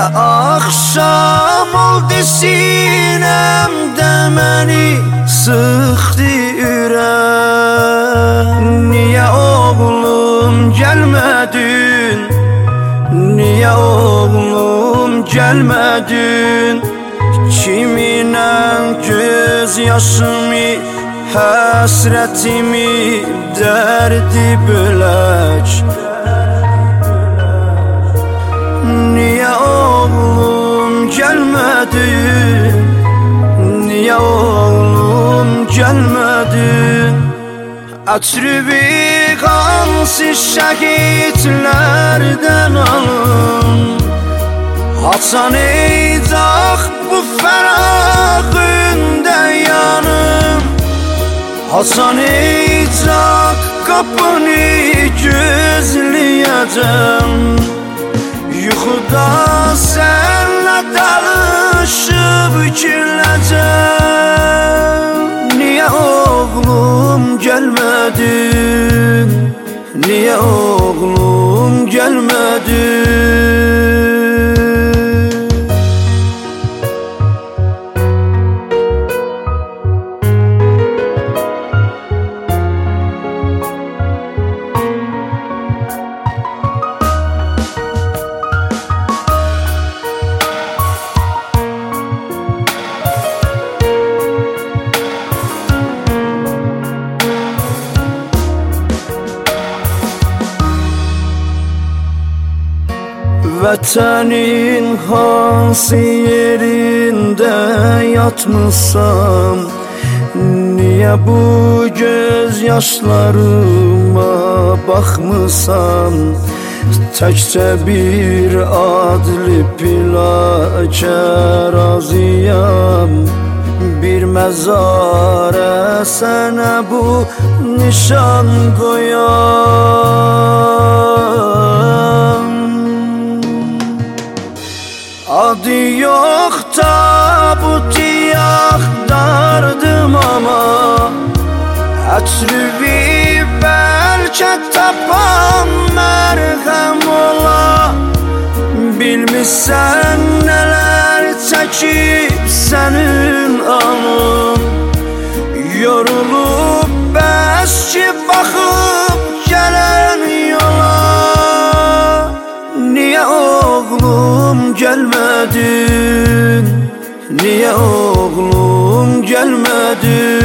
akşam oldu sinemde məni sıxdı ürək. Niyə oğlum gəlmədin? Niyə oğlum gəlmədin? Kiminlə göz yaşımı, həsrətimi, dərdi bölək. Niyə oğlum gəlmədin? Niyə oğlum gəlmədin? Ətrübi qansız şəhidlərdən alın, haçanıycaq bu fərağında yanım. Haçanıycaq qapını gözləyəcəm, yuxuda sənlə dalışıb güləcəm. Niyə oğlum gəlmədin? Niyə oğlum gəlmədin? Vətənin hansı yerində yatmışsam, niyə bu göz yaşlarıma baxmısan? Təkcə bir adlı plakə razıyam, bir məzarə sənə bu nişan qoyam. Adı yox tabutu yaxdardım ama ətrüvi bəlkə tapan mərhəm ola. Bilmirsən nələr çəkib sənin anın, yorulub bəs ki baxıb gələn yola. Niyə oğlum gəlmədin? Niyə oğlum gəlmədin?